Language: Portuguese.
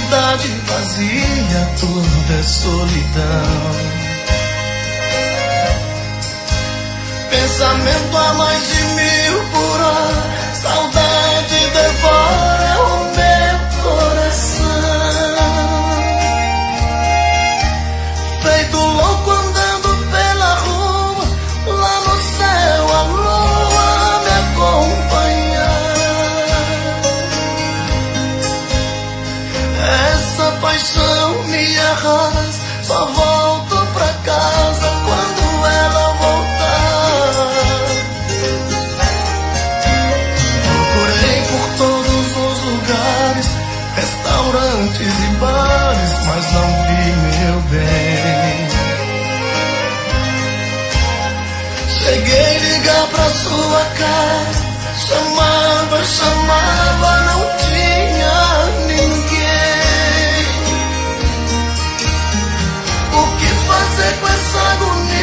cidade vazia, tudo é solidão. Pensamento a mais de 1000 por hora, saudade devora o meu coração. Feito louco andando pela rua, lá no céu a lua me acompanhar. Essa paixão me arrasta, só volto pra casa quando ela voltar. Procurei por todos os lugares, restaurantes e bares, mas não vi meu bem. Cheguei a ligar pra sua casa, chamava, chamava, não tinha ninguém. O que fazer com essa agonia?